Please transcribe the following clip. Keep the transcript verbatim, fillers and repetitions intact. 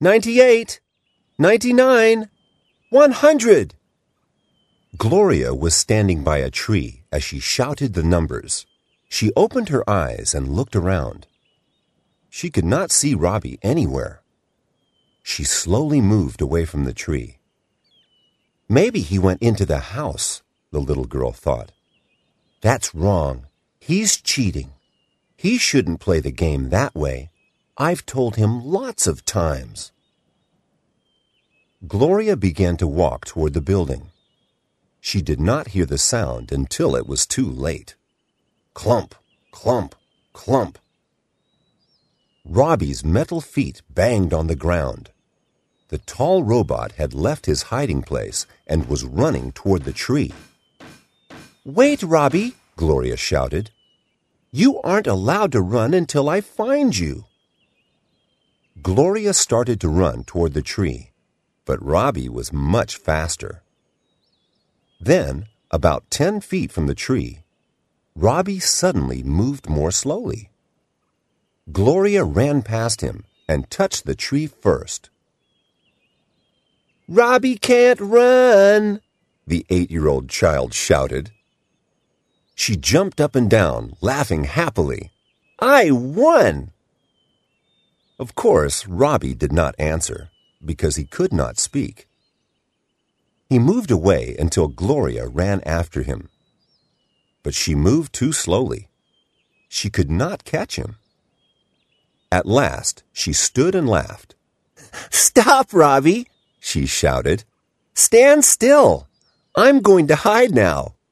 ninety-eight, ninety-nine, one hundred. Gloria was standing by a tree as she shouted the numbers. She opened her eyes and looked around. She could not see Robbie anywhere. She slowly moved away from the tree. Maybe he went into the house, the little girl thought. That's wrong. He's cheating. He shouldn't play the game that way. I've told him lots of times. Gloria began to walk toward the building. She did not hear the sound until it was too late. Clump, clump, clump. Robbie's metal feet banged on the ground. The tall robot had left his hiding place and was running toward the tree. Wait, Robbie, Gloria shouted. You aren't allowed to run until I find you. Gloria started to run toward the tree, but Robbie was much faster. Then, about ten feet from the tree, Robbie suddenly moved more slowly. Gloria ran past him and touched the tree first. Robbie can't run, the eight-year-old child shouted. She jumped up and down, laughing happily. I won! Of course, Robbie did not answer, because he could not speak. He moved away until Gloria ran after him. But she moved too slowly. She could not catch him. At last, she stood and laughed. Stop, Robbie, she shouted. Stand still. I'm going to hide now.